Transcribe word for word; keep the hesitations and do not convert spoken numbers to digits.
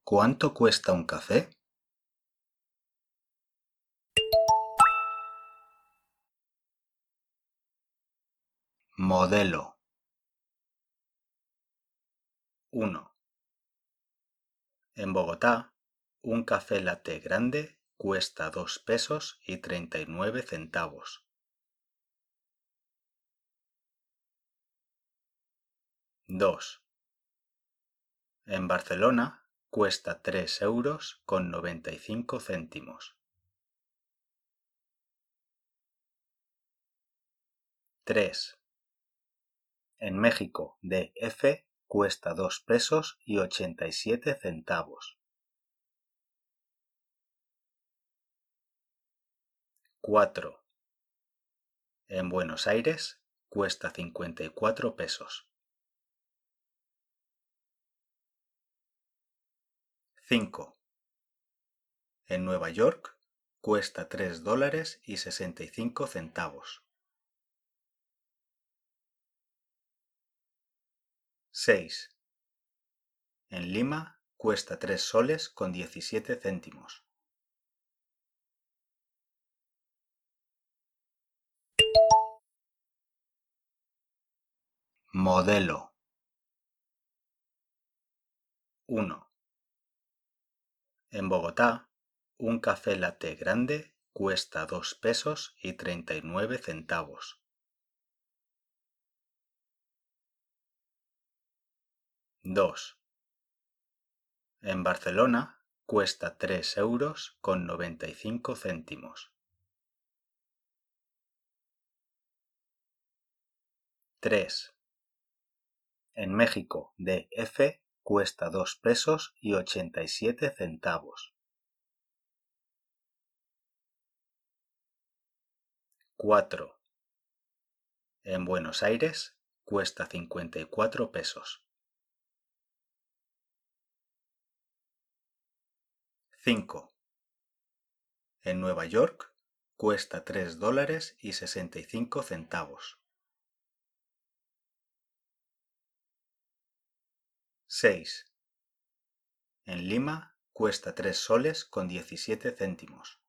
¿Cuánto cuesta un café? Modelo uno. En Bogotá, un café latte grande cuesta dos pesos y treinta y nueve centavos. dos. En Barcelona, cuesta tres euros con noventa y cinco céntimos. tres. En México, D F cuesta dos pesos y ochenta y siete centavos. cuatro. En Buenos Aires, cuesta cincuenta y cuatro pesos. cinco. En Nueva York, cuesta tres dólares y sesenta y cinco centavos. seis. En Lima, cuesta tres soles con diecisiete céntimos. Modelo uno. En Bogotá, un café latte grande cuesta dos pesos y treinta y nueve centavos. dos. En Barcelona, cuesta tres euros con noventa y cinco céntimos. tres. En México, D F cuesta dos pesos y ochenta y siete centavos. cuatro. En Buenos Aires, cuesta cincuenta y cuatro pesos. cinco. En Nueva York, cuesta tres dólares y sesenta y cinco centavos. seis. En Lima, cuesta tres soles con diecisiete céntimos.